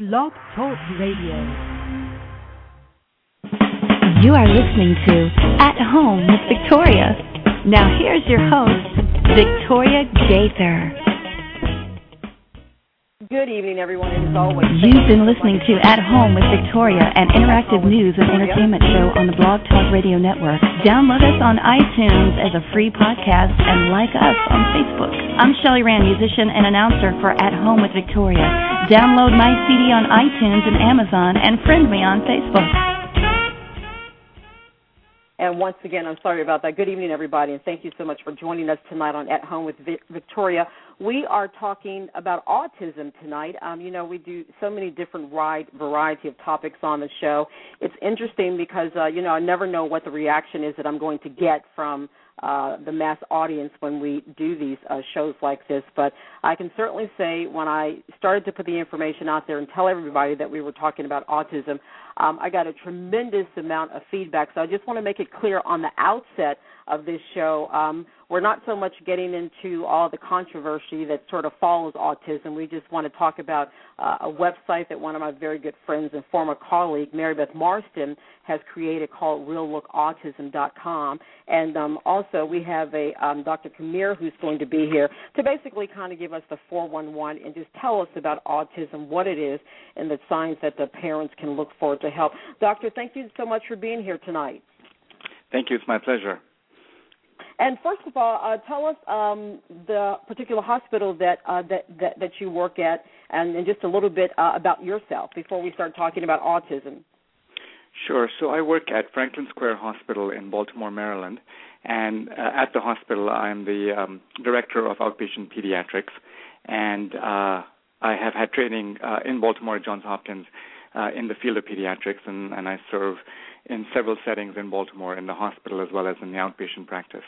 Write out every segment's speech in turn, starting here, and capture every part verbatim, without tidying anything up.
Blog Talk Radio. You are listening to At Home with Victoria. Now here's your host, Victoria Gaither. Good evening, everyone, and as always, you've been listening to At Home with Victoria, an interactive news and entertainment show on the Blog Talk Radio Network. Download us on iTunes as a free podcast and like us on Facebook. I'm Shelley Rand, musician and announcer for At Home with Victoria. Download my C D on iTunes and Amazon and friend me on Facebook. And once again, I'm sorry about that. Good evening, everybody, and thank you so much for joining us tonight on At Home with Victoria. We are talking about autism tonight. Um, you know, we do so many different wide variety of topics on the show. It's interesting because, uh, you know, I never know what the reaction is that I'm going to get from uh, the mass audience when we do these uh, shows like this. But I can certainly say when I started to put the information out there and tell everybody that we were talking about autism, um, I got a tremendous amount of feedback. So I just want to make it clear on the outset of this show, um, we're not so much getting into all the controversy that sort of follows autism. We just want to talk about uh, a website that one of my very good friends and former colleague, Mary Beth Marston, has created called real look autism dot com. And um, also we have a um, Doctor Kamir who's going to be here to basically kind of give us the four one one and just tell us about autism, what it is, and the signs that the parents can look for to help. Doctor, thank you so much for being here tonight. Thank you. It's my pleasure. And first of all, uh, tell us um, the particular hospital that, uh, that that that you work at, and, and just a little bit uh, about yourself before we start talking about autism. Sure. So I work at Franklin Square Hospital in Baltimore, Maryland, and uh, at the hospital I'm the um, director of outpatient pediatrics, and uh, I have had training uh, in Baltimore at Johns Hopkins uh, in the field of pediatrics, and, and I serve in several settings in Baltimore in the hospital as well as in the outpatient practice.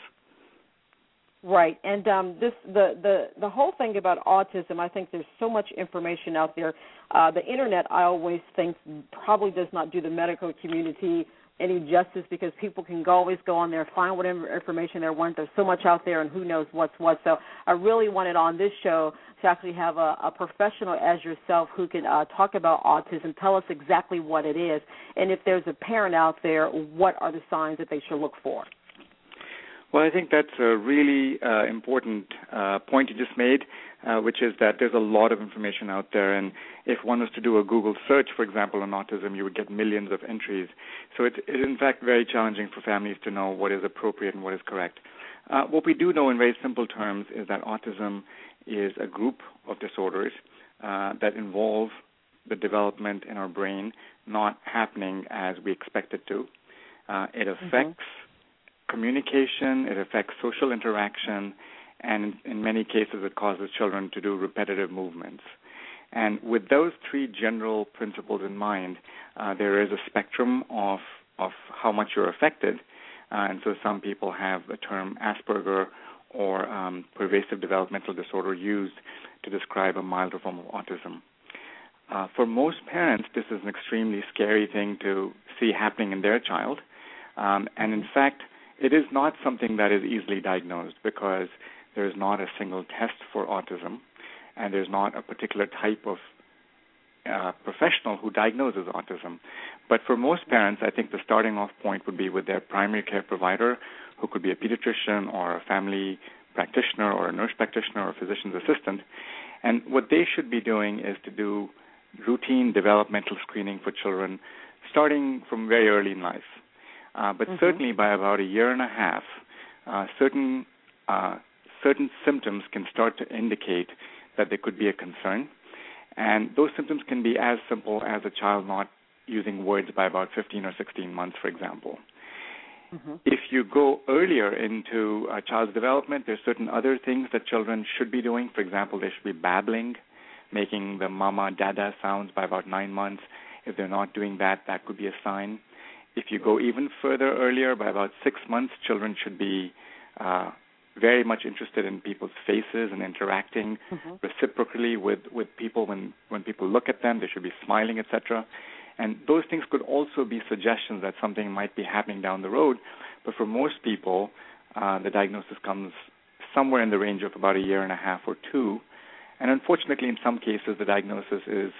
Right, and um, this the, the, the whole thing about autism, I think there's so much information out there. Uh, the Internet, I always think, probably does not do the medical community any justice because people can go, always go on there, find whatever information they want. There's so much out there, and who knows what's what. So I really wanted on this show to actually have a, a professional as yourself who can uh, talk about autism, tell us exactly what it is, and if there's a parent out there, what are the signs that they should look for? Well, I think that's a really uh, important uh, point you just made, uh, which is that there's a lot of information out there, and if one was to do a Google search, for example, on autism, you would get millions of entries. So it is, in fact, very challenging for families to know what is appropriate and what is correct. Uh, what we do know in very simple terms is that autism is a group of disorders uh, that involve the development in our brain not happening as we expect it to. Uh, it affects mm-hmm. communication, it affects social interaction, and in many cases it causes children to do repetitive movements. And with those three general principles in mind, uh, there is a spectrum of, of how much you're affected. Uh, and so some people have the term Asperger or um, pervasive developmental disorder used to describe a milder form of autism. Uh, for most parents, this is an extremely scary thing to see happening in their child. Um, and in fact, it is not something that is easily diagnosed because there is not a single test for autism, and there's not a particular type of uh, professional who diagnoses autism. But for most parents, I think the starting off point would be with their primary care provider, who could be a pediatrician or a family practitioner or a nurse practitioner or a physician's assistant. And what they should be doing is to do routine developmental screening for children starting from very early in life. Uh, but mm-hmm. certainly by about a year and a half, uh, certain uh, certain symptoms can start to indicate that there could be a concern. And those symptoms can be as simple as a child not using words by about fifteen or sixteen months, for example. Mm-hmm. If you go earlier into a child's development, there's certain other things that children should be doing. For example, they should be babbling, making the mama, dada sounds by about nine months. If they're not doing that, that could be a sign. If you go even further earlier, by about six months, children should be uh, very much interested in people's faces and interacting mm-hmm. reciprocally with, with people. When, when people look at them, they should be smiling, et cetera. And those things could also be suggestions that something might be happening down the road. But for most people, uh, the diagnosis comes somewhere in the range of about a year and a half or two. And unfortunately, in some cases, the diagnosis is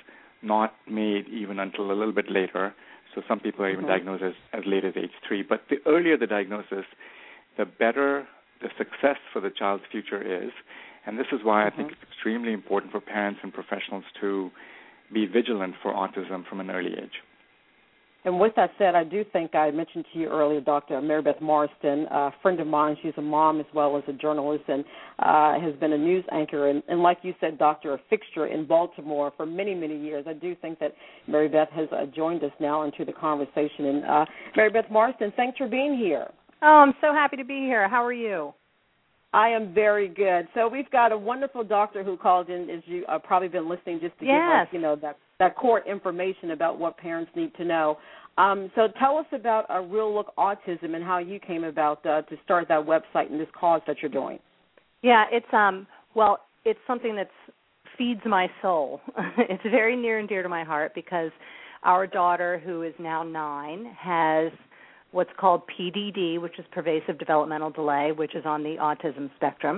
not made even until a little bit later. So some people are even mm-hmm. diagnosed as, as late as age three. But the earlier the diagnosis, the better the success for the child's future is. And this is why mm-hmm. I think it's extremely important for parents and professionals to be vigilant for autism from an early age. And with that said, I do think I mentioned to you earlier, Doctor Mary Beth Marston, a friend of mine. She's a mom as well as a journalist and uh, has been a news anchor. And, and like you said, Doctor, a fixture in Baltimore for many, many years. I do think that Mary Beth has uh, joined us now into the conversation. And uh, Mary Beth Marston, thanks for being here. Oh, I'm so happy to be here. How are you? I am very good. So we've got a wonderful doctor who called in, as you uh, probably been listening, just to yes. give us, you know, that, that core information about what parents need to know. Um, so tell us about uh, Real Look Autism and how you came about uh, to start that website and this cause that you're doing. Yeah, it's um, well, it's something that feeds my soul. It's very near and dear to my heart because our daughter, who is now nine, has what's called P D D, which is pervasive developmental delay, which is on the autism spectrum.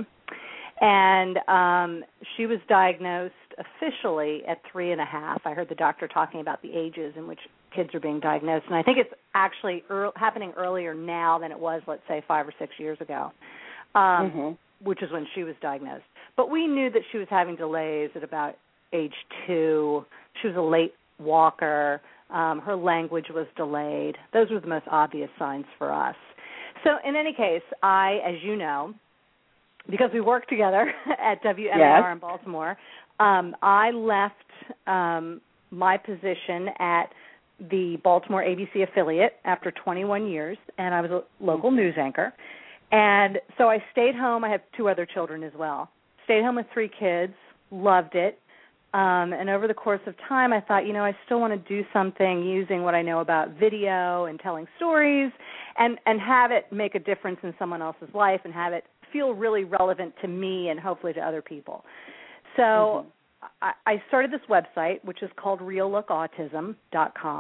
And um, she was diagnosed officially at three and a half. I heard the doctor talking about the ages in which kids are being diagnosed, and I think it's actually early, happening earlier now than it was, let's say, five or six years ago, um, mm-hmm. which is when she was diagnosed. But we knew that she was having delays at about age two. She was a late walker. Um, her language was delayed. Those were the most obvious signs for us. So in any case, I, as you know, because we work together at W M A R yes. in Baltimore, um, I left um, my position at the Baltimore A B C affiliate after twenty-one years, and I was a local news anchor. And so I stayed home. I have two other children as well. Stayed home with three kids, loved it. Um, and over the course of time, I thought, you know, I still want to do something using what I know about video and telling stories and, and have it make a difference in someone else's life and have it feel really relevant to me and hopefully to other people. So mm-hmm. I, I started this website, which is called real look autism dot com,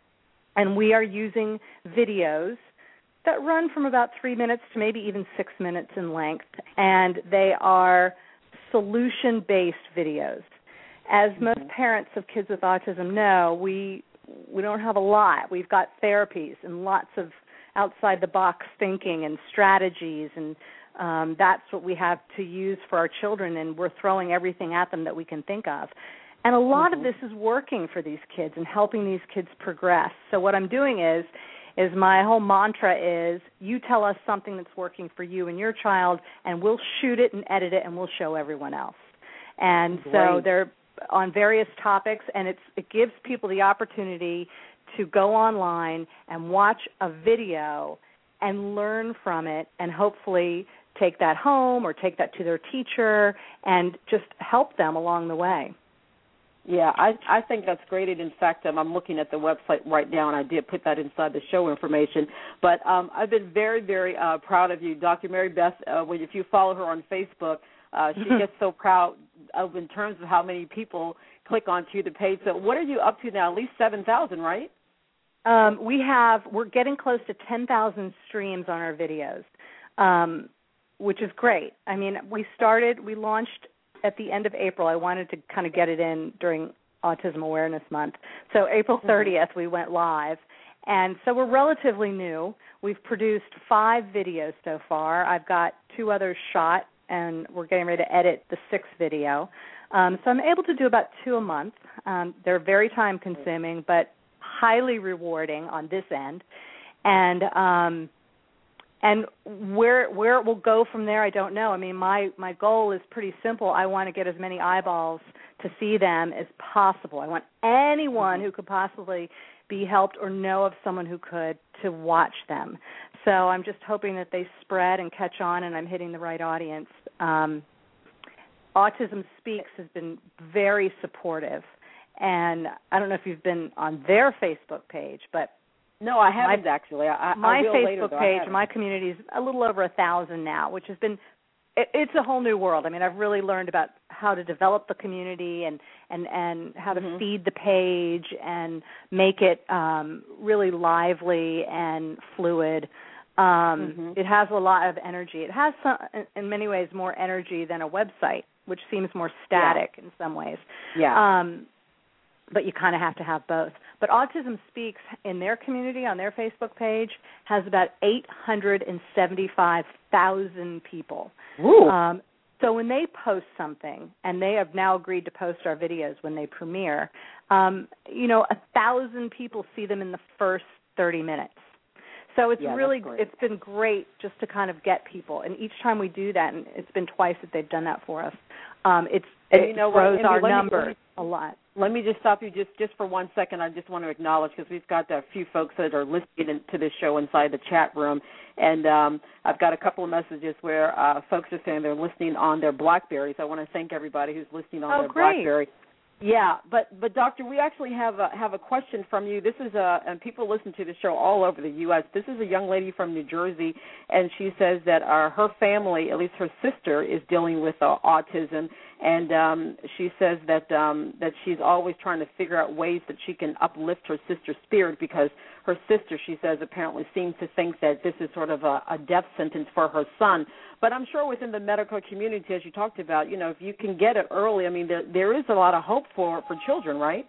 and we are using videos that run from about three minutes to maybe even six minutes in length, and they are solution-based videos. As most mm-hmm. parents of kids with autism know, we we don't have a lot. We've got therapies and lots of outside-the-box thinking and strategies, and um, that's what we have to use for our children, and we're throwing everything at them that we can think of. And a lot mm-hmm. of this is working for these kids and helping these kids progress. So what I'm doing is, is my whole mantra is, you tell us something that's working for you and your child, and we'll shoot it and edit it, and we'll show everyone else. And Great. So they're on various topics, and it's, it gives people the opportunity to go online and watch a video and learn from it and hopefully take that home or take that to their teacher and just help them along the way. Yeah, I, I think that's great. And in fact, um, I'm looking at the website right now, and I did put that inside the show information. But um, I've been very, very uh, proud of you, Doctor Mary Beth. Uh, when, if you follow her on Facebook, uh, she gets so proud of in terms of how many people click onto the page. So what are you up to now? At least seven thousand, right? Um, we have, we're getting close to ten thousand streams on our videos, um, which is great. I mean, we started, we launched at the end of April. I wanted to kind of get it in during Autism Awareness Month. So April thirtieth, mm-hmm. we went live. And so we're relatively new. We've produced five videos so far. I've got two others shot, and we're getting ready to edit the sixth video. Um, so I'm able to do about two a month. Um, they're very time-consuming, but highly rewarding on this end. And um, and where where it will go from there, I don't know. I mean, my, my goal is pretty simple. I want to get as many eyeballs to see them as possible. I want anyone who could possibly be helped or know of someone who could to watch them. So I'm just hoping that they spread and catch on, and I'm hitting the right audience. Um, Autism Speaks has been very supportive, and I don't know if you've been on their Facebook page, but no, I haven't my, actually. I, my I will Facebook later, page, my community is a little over a thousand now, which has been it, it's a whole new world. I mean, I've really learned about how to develop the community and and, and how to mm-hmm. feed the page and make it um, really lively and fluid. Um, mm-hmm. It has a lot of energy. It has, some, in many ways, more energy than a website, which seems more static yeah. in some ways. Yeah. Um, but you kind of have to have both. But Autism Speaks in their community, on their Facebook page, has about eight hundred seventy-five thousand people. Um, so when they post something, and they have now agreed to post our videos when they premiere, um, you know, a thousand people see them in the first thirty minutes. So it's yeah, really, it's been great just to kind of get people. And each time we do that, and it's been twice that they've done that for us, um, it's, and it you know grows what, our Andy, numbers me, a lot. Let me just stop you just, just for one second. I just want to acknowledge, because we've got a few folks that are listening to this show inside the chat room, and um, I've got a couple of messages where uh, folks are saying they're listening on their BlackBerries. I want to thank everybody who's listening on oh, their great. BlackBerry. Yeah, but but doctor, we actually have a, have a question from you. This is a and people listen to the show all over the U S This is a young lady from New Jersey, and she says that uh, her family, at least her sister, is dealing with uh, autism, and um, she says that um, that she's always trying to figure out ways that she can uplift her sister's spirit, because her sister, she says, apparently seems to think that this is sort of a, a death sentence for her son. But I'm sure within the medical community, as you talked about, you know, if you can get it early, I mean, there, there is a lot of hope for, for children, right?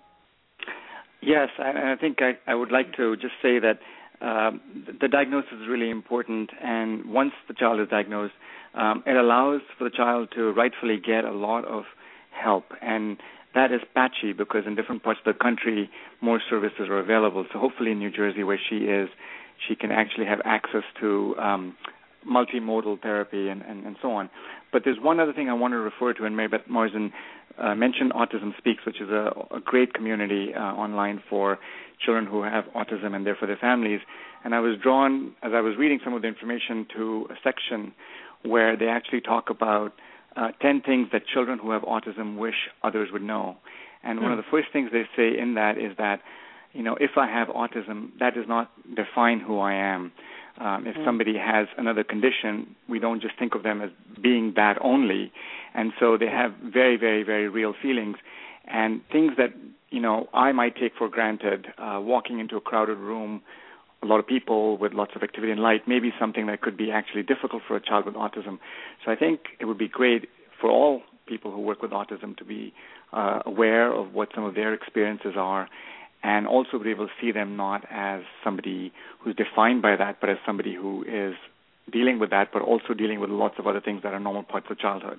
Yes, and I think I, I would like to just say that um, the diagnosis is really important, and once the child is diagnosed, um, it allows for the child to rightfully get a lot of help, and that is patchy because in different parts of the country, more services are available. So hopefully in New Jersey, where she is, she can actually have access to um, multimodal therapy and, and, and so on. But there's one other thing I want to refer to, and Mary Beth Morrison uh, mentioned Autism Speaks, which is a, a great community uh, online for children who have autism and therefore their families. And I was drawn, as I was reading some of the information, to a section where they actually talk about uh, ten things that children who have autism wish others would know. And hmm. one of the first things they say in that is that, you know, if I have autism, that does not define who I am. Um, if somebody has another condition, we don't just think of them as being that only. And so they have very, very, very real feelings. And things that, you know, I might take for granted, uh, walking into a crowded room, a lot of people with lots of activity and light, may be something that could be actually difficult for a child with autism. So I think it would be great for all people who work with autism to be uh, aware of what some of their experiences are, and also be able to see them not as somebody who's defined by that, but as somebody who is dealing with that, but also dealing with lots of other things that are normal parts of childhood.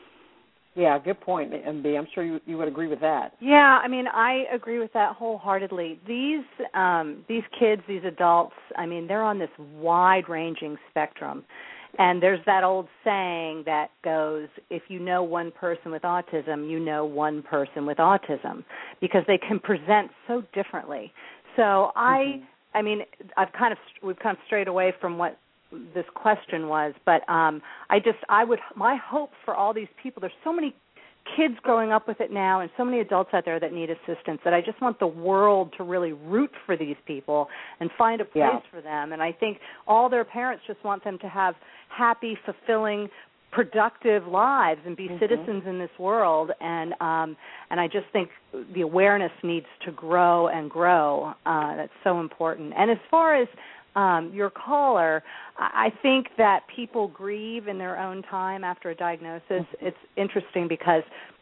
Yeah, good point, M B. I'm sure you, you would agree with that. Yeah, I mean, I agree with that wholeheartedly. These um, these kids, these adults, I mean, they're on this wide-ranging spectrum. And there's that old saying that goes, if you know one person with autism, you know one person with autism, because they can present so differently. So I, mm-hmm. I mean, I've kind of we've kind of strayed away from what this question was, but um, I just I would my hope for all these people. There's so many kids growing up with it now, and so many adults out there that need assistance, that I just want the world to really root for these people and find a place yeah. for them. And I think all their parents just want them to have happy, fulfilling, productive lives and be mm-hmm. citizens in this world. And um, and I just think the awareness needs to grow and grow. Uh, that's so important. And as far as um, your caller, I think that people grieve in their own time after a diagnosis. Mm-hmm. It's interesting because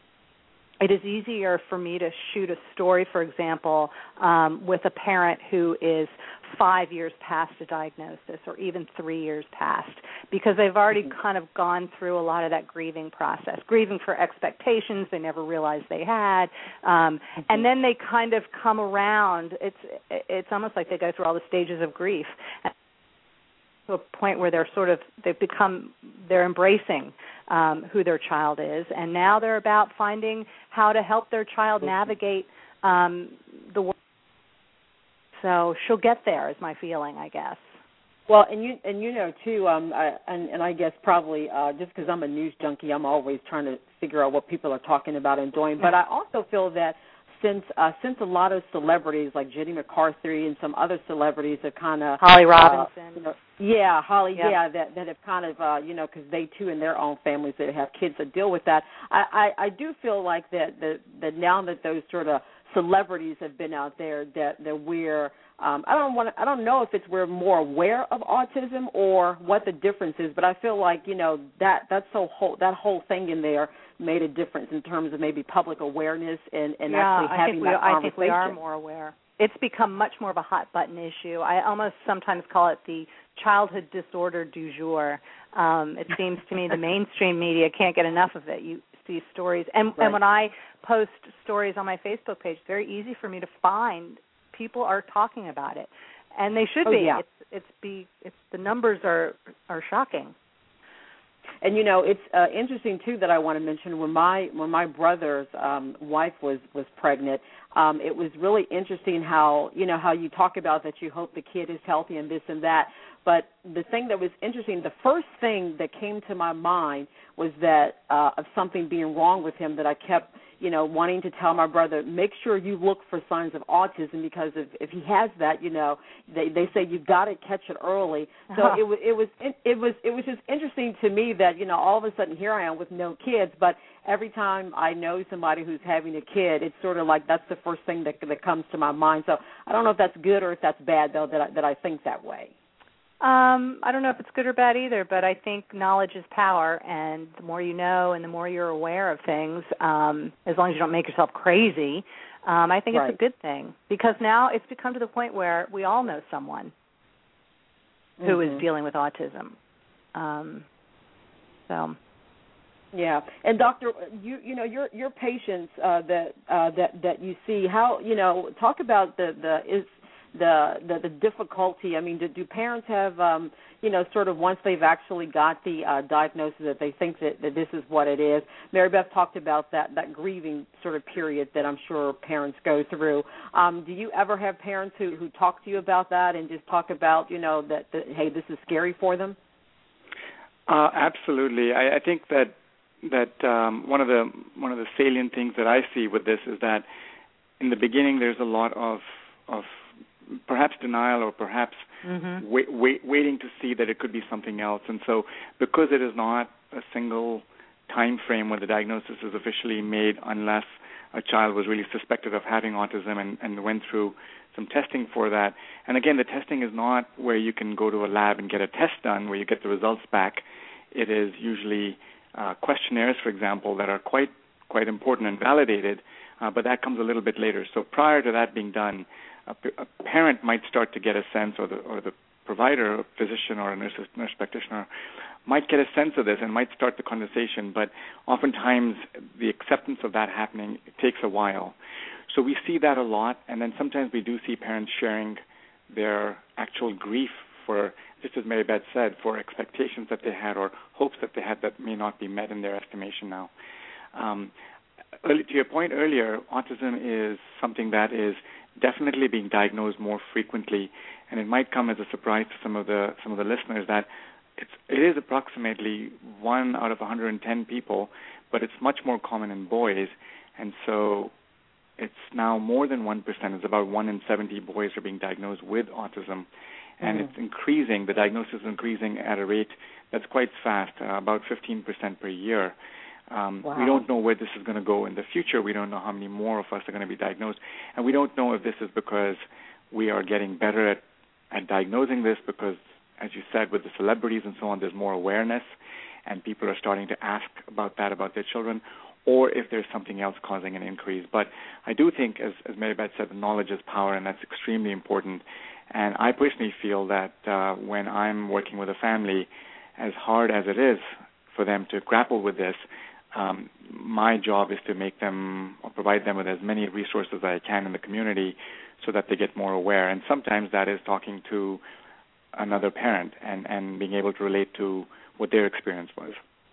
it is easier for me to shoot a story, for example, um, with a parent who is five years past a diagnosis or even three years past, because they've already mm-hmm. kind of gone through a lot of that grieving process, grieving for expectations they never realized they had, um, mm-hmm. and then they kind of come around. It's it's almost like they go through all the stages of grief to a point where they're sort of, they've become, they're embracing um, who their child is, and now they're about finding how to help their child navigate um, the world. So she'll get there, is my feeling, I guess. Well, and you and you know too, um, I, and, and I guess probably uh, just because I'm a news junkie, I'm always trying to figure out what people are talking about and doing. But I also feel that since uh, since a lot of celebrities like Jenny McCarthy and some other celebrities have kind of Holly Robinson, uh, you know, yeah, Holly, yep. yeah, that that have kind of uh, you know, because they too in their own families that have kids that deal with that. I, I, I do feel like that that that now that those sort of celebrities have been out there that that we're um, I don't want I don't know if it's we're more aware of autism or what the difference is, but I feel like you know that that's so whole that whole thing in there made a difference in terms of maybe public awareness and, and yeah, actually having I think we, that conversation. I think we are more aware. It's become much more of a hot button issue. I almost sometimes call it the childhood disorder du jour. Um, it seems to me the mainstream media can't get enough of it. You see stories, and, right. and when I post stories on my Facebook page, it's very easy for me to find people are talking about it, and they should oh, be. Yeah. It's it's be it's the numbers are are shocking. And you know, it's uh, interesting too that I want to mention when my when my brother's um, wife was was pregnant. Um, it was really interesting how you know how you talk about that you hope the kid is healthy and this and that. But the thing that was interesting, the first thing that came to my mind was that uh, of something being wrong with him that I kept, you know, wanting to tell my brother, make sure you look for signs of autism because if, if he has that, you know, they, they say you've got to catch it early. So uh-huh. it was it was it, it was it was just interesting to me that you know all of a sudden here I am with no kids, but every time I know somebody who's having a kid, it's sort of like that's the first thing that that comes to my mind. So I don't know if that's good or if that's bad though that I, that I think that way. Um, I don't know if it's good or bad either, but I think knowledge is power, and the more you know and the more you're aware of things, um, as long as you don't make yourself crazy, um, I think right. it's a good thing because now it's become to the point where we all know someone who mm-hmm. is dealing with autism. Um, so. Yeah, and doctor, you you know your your patients uh, that uh, that that you see, how you know talk about the the is. The, the the difficulty. I mean, do, do parents have, um, you know, sort of once they've actually got the uh, diagnosis that they think that, that this is what it is? Mary Beth talked about that, that grieving sort of period that I'm sure parents go through. Um, do you ever have parents who, who talk to you about that and just talk about, you know, that, that hey, this is scary for them? Uh, absolutely. I, I think that that um, one of the one of the salient things that I see with this is that in the beginning there's a lot of of perhaps denial or perhaps mm-hmm. wait, wait, waiting to see that it could be something else. And so because it is not a single time frame when the diagnosis is officially made unless a child was really suspected of having autism and, and went through some testing for that. And again, the testing is not where you can go to a lab and get a test done where you get the results back. It is usually uh, questionnaires, for example, that are quite quite important and validated, uh, but that comes a little bit later. So prior to that being done, A, a parent might start to get a sense, or the or the provider, a physician or a nurse, nurse practitioner, might get a sense of this and might start the conversation. But oftentimes, the acceptance of that happening it takes a while. So we see that a lot, and then sometimes we do see parents sharing their actual grief for, just as Mary Beth said, for expectations that they had or hopes that they had that may not be met in their estimation now. Um, early, to your point earlier, autism is something that is definitely being diagnosed more frequently, and it might come as a surprise to some of the some of the listeners that it's it is approximately one out of one hundred ten people, but it's much more common in boys, and so it's now more than one percent. It's about one in seventy boys are being diagnosed with autism, and mm-hmm. it's increasing. The diagnosis is increasing at a rate that's quite fast, uh, about fifteen percent per year. Um, wow. We don't know where this is going to go in the future. We don't know how many more of us are going to be diagnosed. And we don't know if this is because we are getting better at, at diagnosing this because, as you said, with the celebrities and so on, there's more awareness and people are starting to ask about that, about their children, or if there's something else causing an increase. But I do think, as, as Mary Beth said, knowledge is power, and that's extremely important. And I personally feel that uh, when I'm working with a family, as hard as it is for them to grapple with this, Um, my job is to make them or provide them with as many resources as I can in the community so that they get more aware. And sometimes that is talking to another parent and, and being able to relate to what their experience was.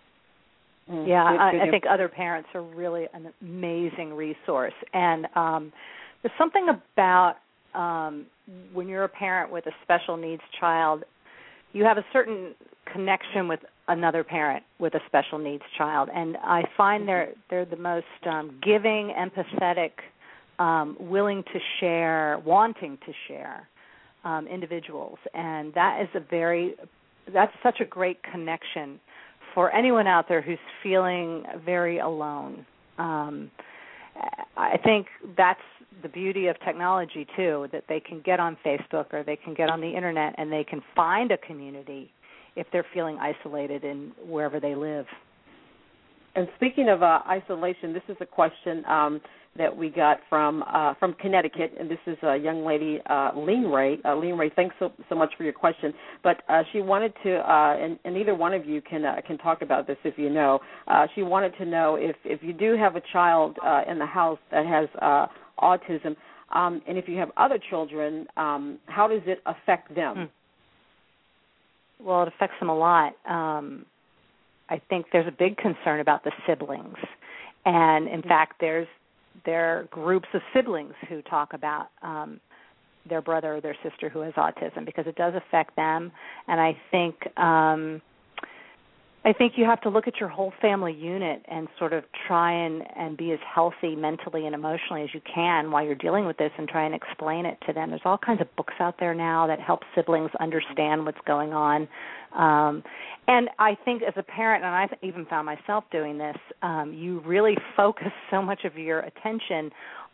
Mm, yeah, good, I, good I think other parents are really an amazing resource. And um, there's something about um, when you're a parent with a special needs child, you have a certain connection with another parent with a special needs child, and I find they're they're the most um, giving, empathetic, um, willing to share, wanting to share um, individuals, and that is a very that's such a great connection for anyone out there who's feeling very alone. Um, I think that's the beauty of technology, too, that they can get on Facebook or they can get on the Internet and they can find a community if they're feeling isolated in wherever they live. And speaking of uh, isolation, this is a question um, that we got from uh, from Connecticut, and this is a young lady, uh, Lean Ray. Uh, Lean Ray, thanks so, so much for your question. But uh, she wanted to, uh, and, and either one of you can uh, can talk about this if you know. Uh, she wanted to know if, if you do have a child uh, in the house that has uh, autism, um, and if you have other children, um, how does it affect them? Well, it affects them a lot. Um, I think there's a big concern about the siblings. And, in fact, there's there are groups of siblings who talk about um, their brother or their sister who has autism because it does affect them. And I think um, I think you have to look at your whole family unit and sort of try and, and be as healthy mentally and emotionally as you can while you're dealing with this and try and explain it to them. There's all kinds of books out there now that help siblings understand what's going on. Um, and I think as a parent, and I've even found myself doing this, um, you really focus so much of your attention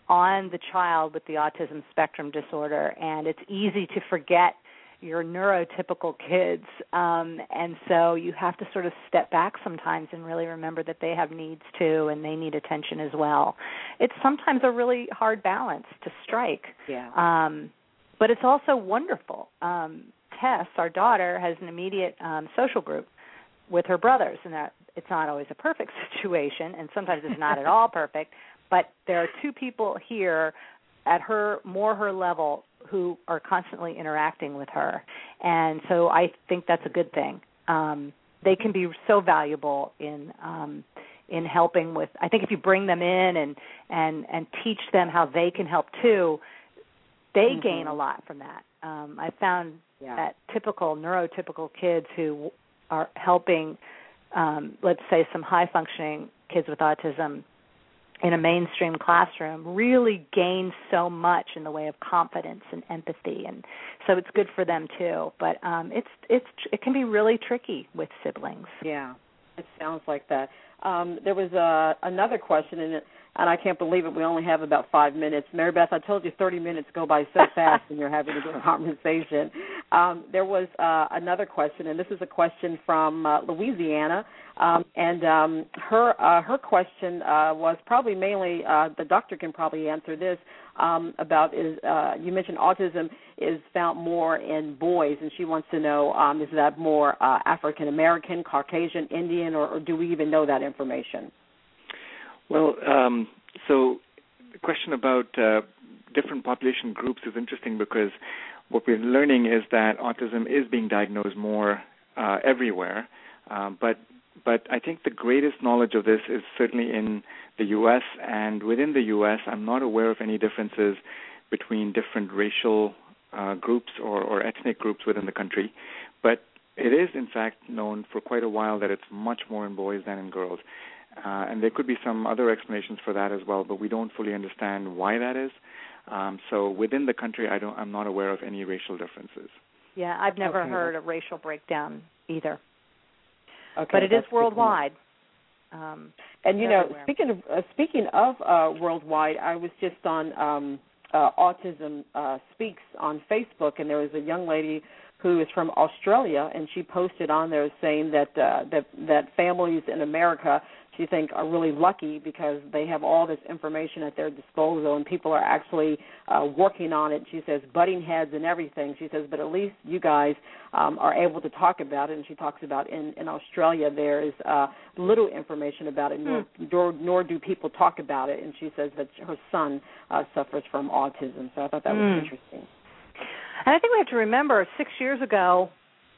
on the child with the autism spectrum disorder, and it's easy to forget your neurotypical kids, um, and so you have to sort of step back sometimes and really remember that they have needs too, and they need attention as well. It's sometimes a really hard balance to strike, yeah. um, but it's also wonderful. Um, Tess, our daughter, has an immediate um, social group with her brothers, and that it's not always a perfect situation, and sometimes it's not at all perfect, but there are two people here at her, more her level, who are constantly interacting with her. And so I think that's a good thing. Um, they can be so valuable in um, in helping with, I think if you bring them in and, and, and teach them how they can help too, they mm-hmm. gain a lot from that. Um, I found yeah. that typical, neurotypical kids who are helping, um, let's say, some high-functioning kids with autism in a mainstream classroom really gain so much in the way of confidence and empathy, and so it's good for them too. But um, it's it's it can be really tricky with siblings. Yeah, it sounds like that. Um, there was uh, another question, and, it, and I can't believe it. We only have about five minutes. Mary Beth, I told you thirty minutes go by so fast when you're having a good conversation. Um, there was uh, another question, and this is a question from uh, Louisiana. Um, and um, her uh, her question uh, was probably mainly, uh, the doctor can probably answer this, um, about is, uh, you mentioned autism is found more in boys, and she wants to know, um, is that more uh, African-American, Caucasian, Indian, or, or do we even know that information? Well, um, so the question about uh, different population groups is interesting because what we're learning is that autism is being diagnosed more uh, everywhere, uh, but But I think the greatest knowledge of this is certainly in the U S, and within the U S, I'm not aware of any differences between different racial uh, groups or, or ethnic groups within the country. But it is, in fact, known for quite a while that it's much more in boys than in girls. Uh, and there could be some other explanations for that as well, but we don't fully understand why that is. Um, so within the country, I don't, I'm not aware of any racial differences. Yeah, I've never okay. heard a racial breakdown either. Okay, but it is worldwide. Um, and, you know, everywhere. speaking of uh, speaking of uh, worldwide, I was just on um, uh, Autism uh, Speaks on Facebook, and there was a young lady who is from Australia, and she posted on there saying that uh, that that families in America, she think, are really lucky because they have all this information at their disposal, and people are actually uh, working on it. She says, butting heads and everything. She says, but at least you guys um, are able to talk about it. And she talks about in, in Australia there is uh, little information about it, nor, hmm. nor, nor do people talk about it. And she says that her son uh, suffers from autism. So I thought that hmm. was interesting. And I think we have to remember six years ago,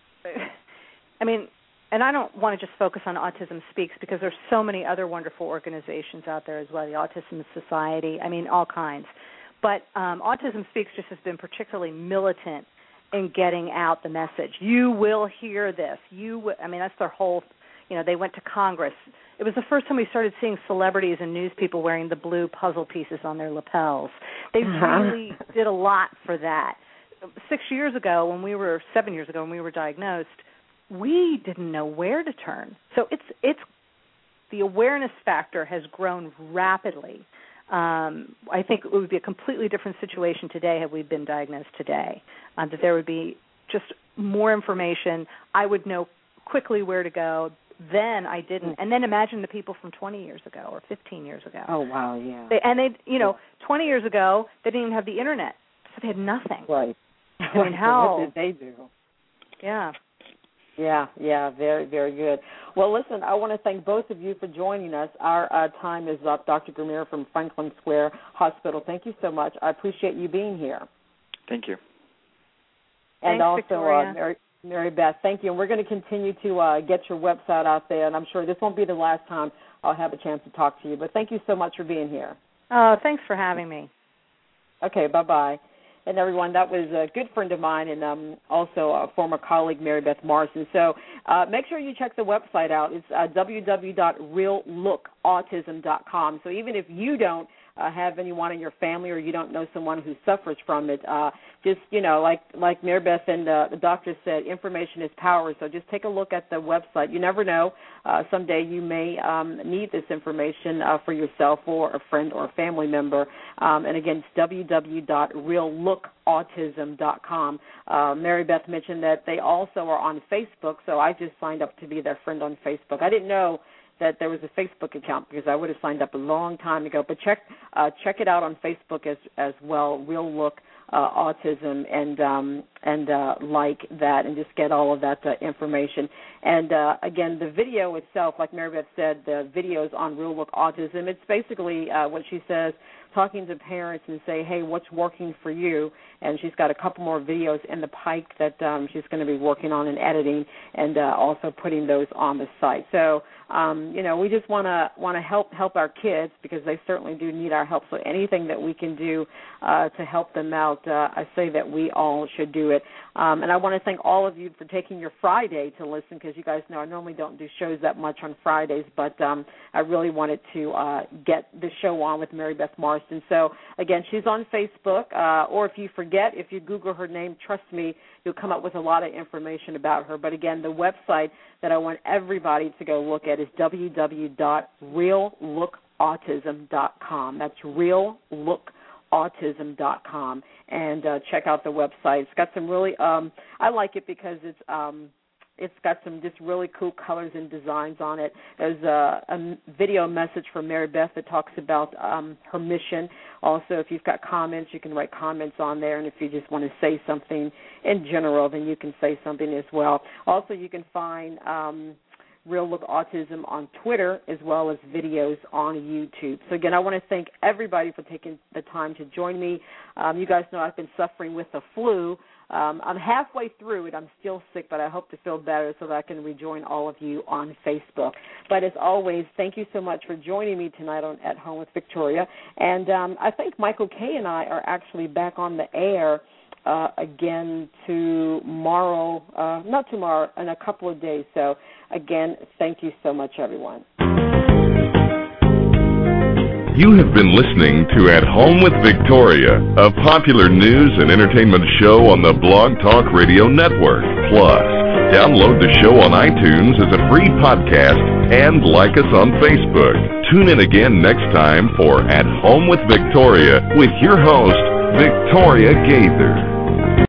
I mean, and I don't want to just focus on Autism Speaks because there's so many other wonderful organizations out there as well, the Autism Society, I mean, all kinds. But um, Autism Speaks just has been particularly militant in getting out the message. You will hear this. You, w- I mean, that's their whole, you know, they went to Congress. It was the first time we started seeing celebrities and news people wearing the blue puzzle pieces on their lapels. They uh-huh. really did a lot for that. Six years ago when we were, seven years ago when we were diagnosed, we didn't know where to turn. So it's it's the awareness factor has grown rapidly Um, I think it would be a completely different situation today had we been diagnosed today, uh, that there would be just more information. I would know quickly where to go. Then I didn't. And then imagine the people from twenty years ago or fifteen years ago. Oh, wow, yeah. They, and they, you know, twenty years ago, they didn't even have the Internet, so they had nothing. Right. I mean, how? What did they do? Yeah. Yeah, yeah, very, very good. Well, listen, I want to thank both of you for joining us. Our uh, time is up. Doctor Grimere from Franklin Square Hospital, thank you so much. I appreciate you being here. Thank you. And Thanks, also, Victoria. uh, Mary, Mary Beth, thank you. And we're going to continue to uh, get your website out there, and I'm sure this won't be the last time I'll have a chance to talk to you. But thank you so much for being here. Oh, thanks for having me. Okay, bye-bye. And everyone, that was a good friend of mine and um, also a former colleague, Mary Beth Morrison. So uh, make sure you check the website out. It's uh, w w w dot real look autism dot com. So even if you don't uh, have anyone in your family or you don't know someone who suffers from it, uh, just, you know, like like Mary Beth and uh, the doctor said, information is power. So just take a look at the website. You never know. Uh, someday you may um, need this information uh, for yourself or a friend or a family member. Um, and again, it's w w w dot real look autism dot com. Uh, Mary Beth mentioned that they also are on Facebook, so I just signed up to be their friend on Facebook. I didn't know that there was a Facebook account because I would have signed up a long time ago. But check uh, check it out on Facebook as as well. Real Look uh, Autism, and um, and uh, like that, and just get all of that uh, information. And uh, again, the video itself, like Mary Beth said, the videos on Real Look Autism. It's basically uh, what she says, talking to parents and say, hey, what's working for you? And she's got a couple more videos in the pike that um, she's going to be working on and editing, and uh, also putting those on the site. So, um, you know, we just want to want to help help our kids because they certainly do need our help. So anything that we can do uh, to help them out, uh, I say that we all should do it. Um, and I want to thank all of you for taking your Friday to listen because you guys know I normally don't do shows that much on Fridays, but um, I really wanted to uh, get the show on with Mary Beth Marston. So, again, she's on Facebook, uh, or if you forget, if you Google her name, trust me, you'll come up with a lot of information about her. But, again, the website that I want everybody to go look at is w w w dot real look autism dot com. That's real look autism dot com, and uh, check out the website. It's got some really, um, I like it because it's um, it's got some just really cool colors and designs on it. There's a, a video message from Mary Beth that talks about um, her mission. Also, if you've got comments, you can write comments on there, and if you just want to say something in general, then you can say something as well. Also, you can find um, Real Look Autism on Twitter as well as videos on YouTube. So, again, I want to thank everybody for taking the time to join me. Um, you guys know I've been suffering with the flu. Um, I'm halfway through it. I'm still sick, but I hope to feel better so that I can rejoin all of you on Facebook. But as always, thank you so much for joining me tonight on At Home with Victoria. And um, I think Michael Kay and I are actually back on the air uh, again tomorrow, uh, not tomorrow, in a couple of days. So, again, thank you so much, everyone. You have been listening to At Home with Victoria, a popular news and entertainment show on the Blog Talk Radio Network. Plus, download the show on iTunes as a free podcast and like us on Facebook. Tune in again next time for At Home with Victoria with your host, Victoria Gaither.